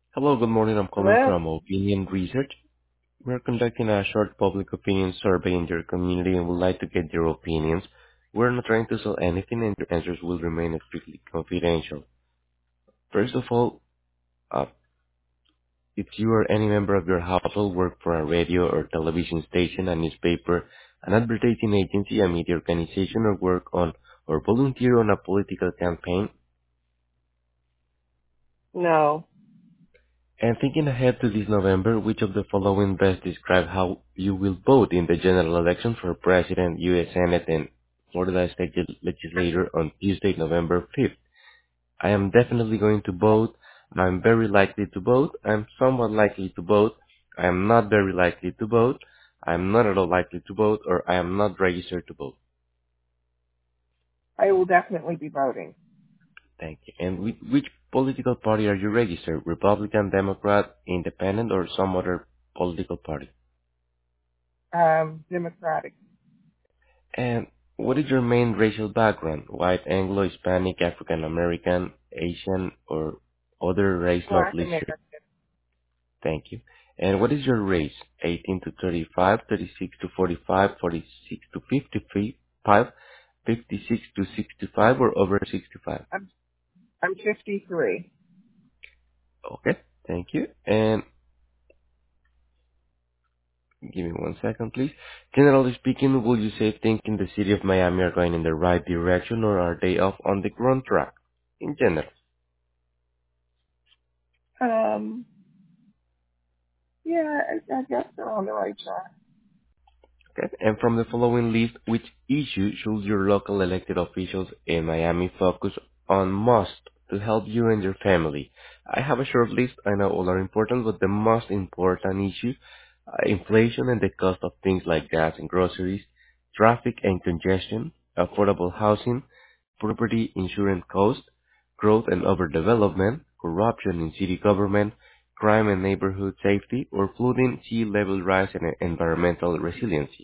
Hello, good morning. I'm calling Hello? from Opinion Research. We're conducting a short public opinion survey in your community and would like to get your opinions. We're not trying to sell anything and your answers will remain strictly confidential. First of all, uh, if you or any member of your household work for a radio or television station, a newspaper, an advertising agency, a media organization, or work on or volunteer on a political campaign, No. and thinking ahead to this November, which of the following best describe how you will vote in the general election for President, U.S. Senate, and Florida State Legislature on Tuesday, November 5th? I am definitely going to vote. I'm very likely to vote. I'm somewhat likely to vote. I am not very likely to vote. I am not at all likely to vote, or I am not registered to vote. I will definitely be voting. Thank you. And which political party are you registered? Republican, Democrat, Independent, or some other political party? Democratic. And what is your main racial background? White, Anglo, Hispanic, African American, Asian, or other race not Black listed? American. Thank you. And what is your race? 18 to 35, 36 to 45, 46 to 55, 56 to 65, or over 65? I'm 53. Okay, thank you. And give me one second, please. Generally speaking, would you say things in the city of Miami are going in the right direction, or are they off on the wrong track? In general. Um, yeah, I guess they're on the right track. Okay. And from the following list, which issue should your local elected officials in Miami focus on most to help you and your family? I have a short list. I know all are important, but the most important issue, inflation and the cost of things like gas and groceries, traffic and congestion, affordable housing, property insurance cost, growth and overdevelopment, corruption in city government, crime and neighborhood safety, or flooding, sea level rise, and environmental resiliency.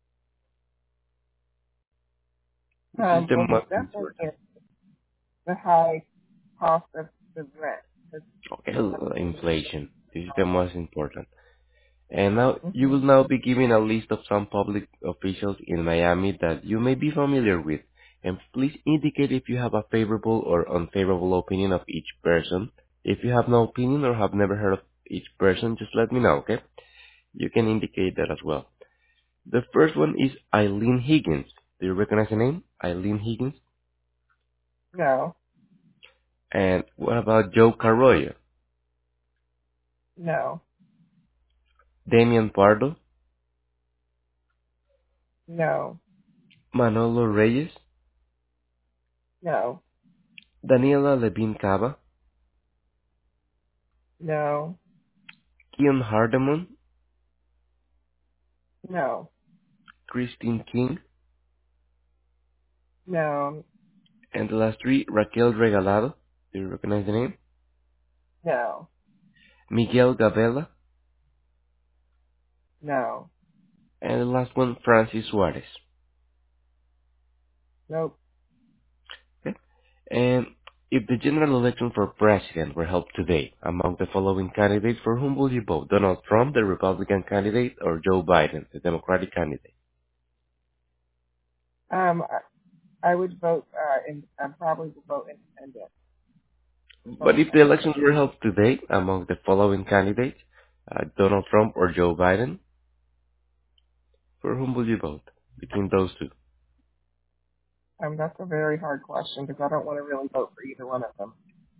Which is the Well, most definitely important? the high cost of the rent. 'Cause Okay, everything is inflation. This is the most important. And now you hmm will now be given a list of some public officials in Miami that you may be familiar with. And please indicate if you have a favorable or unfavorable opinion of each person. If you have no opinion or have never heard of each person, just let me know, okay? You can indicate that as well. The first one is Eileen Higgins. Do you recognize the name? Eileen Higgins. No, And what about Joe Carroyo? no, Damian Pardo? no, Manolo Reyes? no, Daniela Levine Cava, no, Keon Hardemon, no, Christine King, no, and the last three, Raquel Regalado. Do you recognize the name? no, Miguel Gavela, no, and the last one, Francis Suarez. nope. Okay? And if the general election for president were held today, among the following candidates, for whom would you vote? Donald Trump, the Republican candidate, or Joe Biden, the Democratic candidate? I would vote, I probably would vote independent. But Vote if the elections were held today, among the following candidates, Donald Trump or Joe Biden, for whom would you vote between those two? That's a very hard question because I don't want to really vote for either one of them.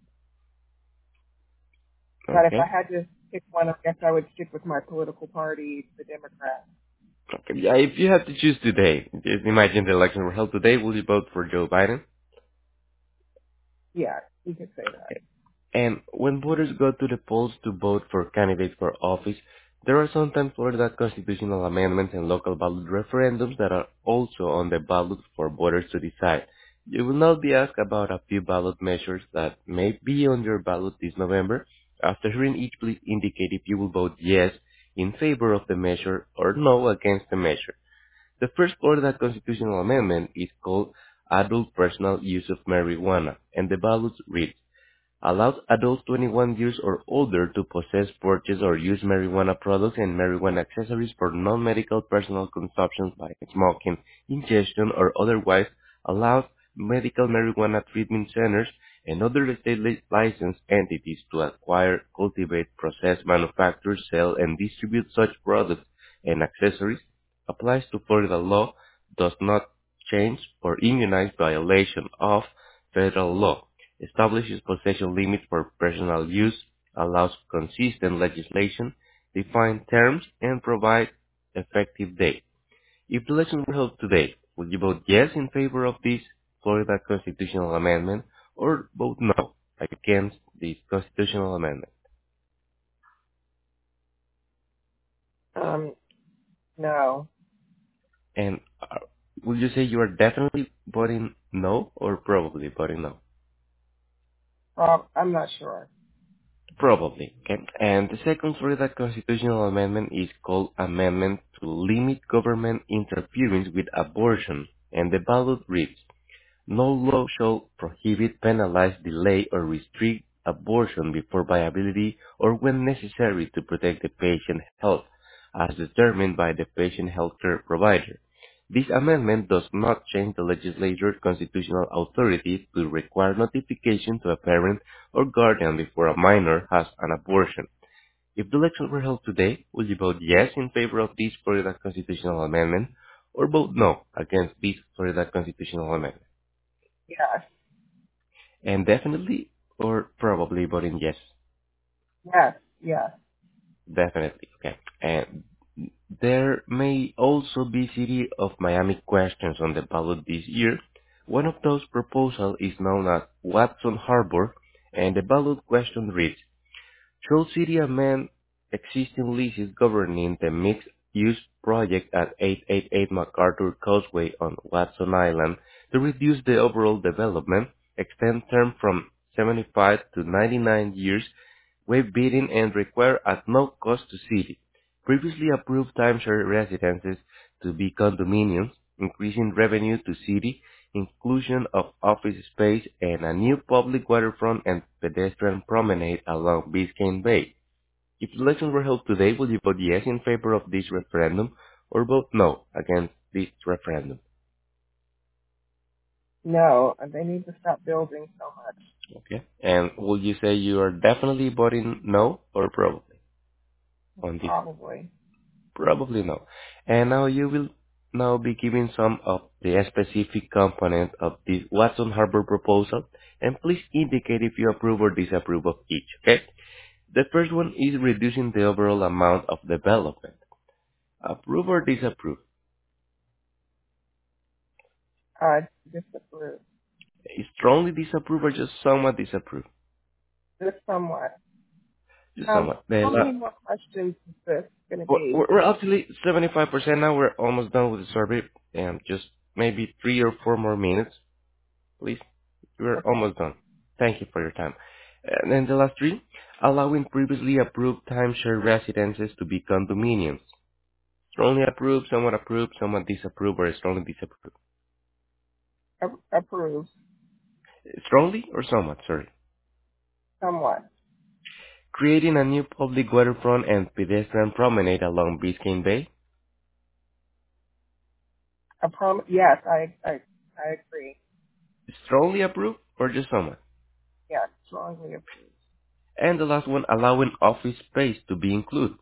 But if I Okay. had to pick one, I guess I would stick with my political party, the Democrats. Okay. Yeah, if you had to choose today, just imagine the election were held today, will you vote for Joe Biden? Yeah, you could say that. And when voters go to the polls to vote for candidates for office, there are sometimes Florida constitutional amendments and local ballot referendums that are also on the ballot for voters to decide. You will now be asked about a few ballot measures that may be on your ballot this November. After hearing each, please indicate if you will vote yes in favor of the measure or no against the measure. The first Florida constitutional amendment is called Adult Personal Use of Marijuana, and the ballot reads, Allows adults 21 years or older to possess, purchase, or use marijuana products and marijuana accessories for non-medical personal consumption by smoking, ingestion, or otherwise. Allows medical marijuana treatment centers and other state licensed entities to acquire, cultivate, process, manufacture, sell, and distribute such products and accessories. Applies to Florida law, does not change or immunize violation of federal law, establishes possession limits for personal use, allows consistent legislation, define terms, and provide effective date. If the election were held today, would you vote yes in favor of this Florida constitutional amendment or vote no against this constitutional amendment? Um, no. And would you say you are definitely voting no or probably voting no? I'm not sure. Probably. Okay. And the second Florida constitutional amendment is called Amendment to Limit Government Interference with Abortion, and the ballot reads, no law shall prohibit, penalize, delay, or restrict abortion before viability or when necessary to protect the patient's health, as determined by the patient healthcare provider. This amendment does not change the legislature's constitutional authority to require notification to a parent or guardian before a minor has an abortion. If the election were held today, would you vote yes in favor of this Florida constitutional amendment or vote no against this Florida constitutional amendment? Yes. And definitely or probably voting yes? Yes. Yes. Definitely. Okay. And there may also be City of Miami questions on the ballot this year. One of those proposals is known as Watson Harbor, and the ballot question reads, should city amend existing leases governing the mixed-use project at 888 MacArthur Causeway on Watson Island to reduce the overall development, extend term from 75 to 99 years, waive bidding, and require at no cost to city previously approved timeshare residences to be condominiums, increasing revenue to city, inclusion of office space, and a new public waterfront and pedestrian promenade along Biscayne Bay. If elections were held today, would you vote yes in favor of this referendum or vote no against this referendum? No. They need to stop building so much. Okay. And will you say you are definitely voting no or probably on this? Probably. Probably no. And now you will now be given some of the specific components of this Watson Harbor proposal, and please indicate if you approve or disapprove of each, okay? The first one is reducing the overall amount of development. Approve or disapprove? Disapprove. Strongly disapprove or just somewhat disapprove? Just somewhat. Just somewhat. How many more questions is this going to be? We're actually 75% now. We're almost done with the survey. And just maybe 3 or 4 more minutes, please. We're Okay. almost done. Thank you for your time. And then the last three, allowing previously approved timeshare residences to be condominiums. Strongly approved, somewhat disapprove, or strongly disapprove. Approve. Strongly or somewhat, sorry. Somewhat. Creating a new public waterfront and pedestrian promenade along Biscayne Bay. Yes, I agree. Strongly approved or just somewhat. Yes, strongly approve. And the last one, allowing office space to be included.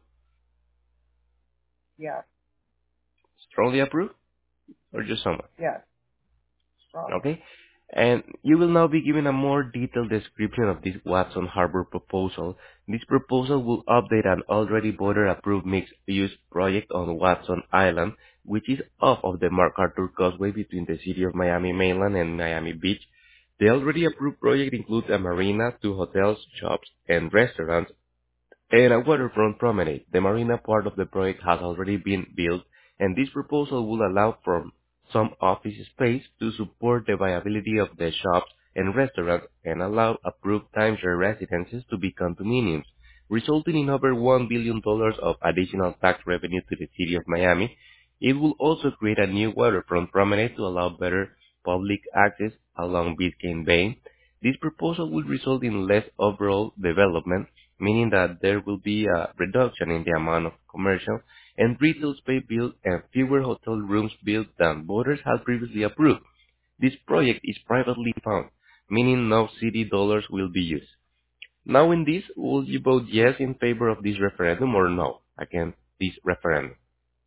Yes. Strongly approved or just somewhat. Yes. Strongly. Okay? And you will now be given a more detailed description of this Watson Harbor proposal. This proposal will update an already voter-approved mixed-use project on Watson Island, which is off of the MacArthur Causeway between the city of Miami mainland and Miami Beach. The already approved project includes a marina, 2 hotels, shops, and restaurants, and a waterfront promenade. The marina part of the project has already been built, and this proposal will allow for some office space to support the viability of the shops and restaurants and allow approved timeshare residences to be condominiums, resulting in over $1 billion of additional tax revenue to the city of Miami. It will also create a new waterfront promenade to allow better public access along Biscayne Bay. This proposal will result in less overall development, meaning that there will be a reduction in the amount of commercial and retail space built and fewer hotel rooms built than voters had previously approved. This project is privately funded, meaning no city dollars will be used. Knowing this, will you vote yes in favor of this referendum or no against this referendum?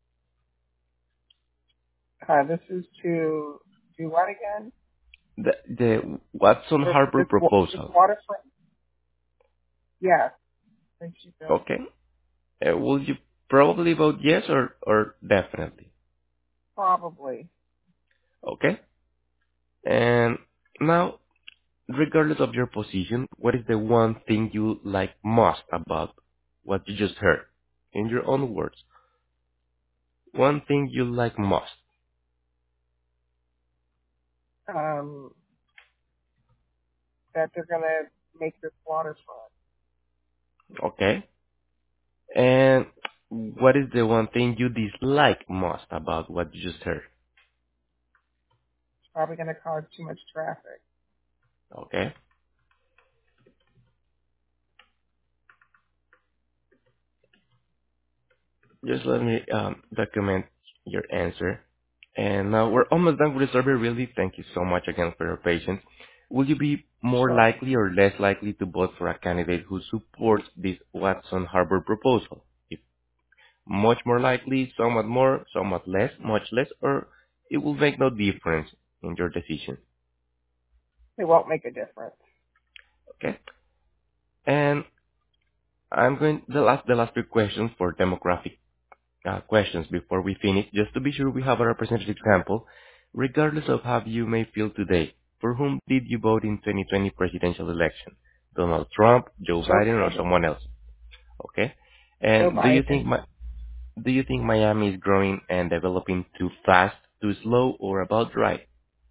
This is to do what again? The Watson Harbor This proposal. waterfront? Yes, I think she said Okay. Will you probably vote yes or definitely? probably. Okay. And now, regardless of your position, what is the one thing you like most about what you just heard? In your own words, one thing you like most. Um, that they're gonna make this waterfront. Okay. And what is the one thing you dislike most about what you just heard? It's probably gonna cause too much traffic. Okay. Just let me document your answer. And now we're almost done with the survey, really. Thank you so much again for your patience. Will you be more Sure. likely or less likely to vote for a candidate who supports this Watson Harbor proposal? If much more likely, somewhat more, somewhat less, much less, or it will make no difference in your decision. It won't make a difference. Okay? And I'm going the last few questions for demographic questions before we finish, just to be sure we have a representative sample. Regardless of how you may feel today, for whom did you vote in 2020 presidential election? Donald Trump, Joe Joe Biden, or Biden. someone else? Okay. Joe And Biden. do you think Miami is growing and developing too fast, too slow, or about right?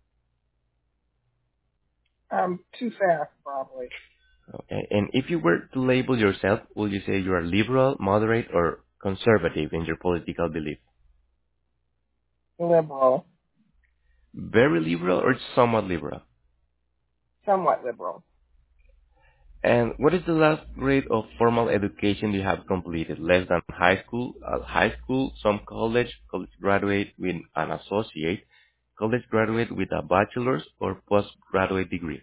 Too fast, probably. Okay. And if you were to label yourself, will you say you are liberal, moderate, or conservative in your political belief? Liberal. Very liberal or somewhat liberal? Somewhat liberal. And what is the last grade of formal education you have completed? Less than high school, some college graduate with an associate, college graduate with a bachelor's or postgraduate degree.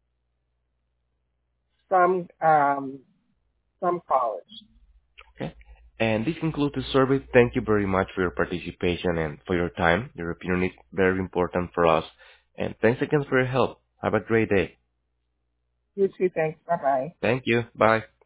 Some, some college. Okay. And this concludes the survey. Thank you very much for your participation and for your time. Your opinion is very important for us. And thanks again for your help. Have a great day. You too, thanks. Bye bye. Thank you. Bye.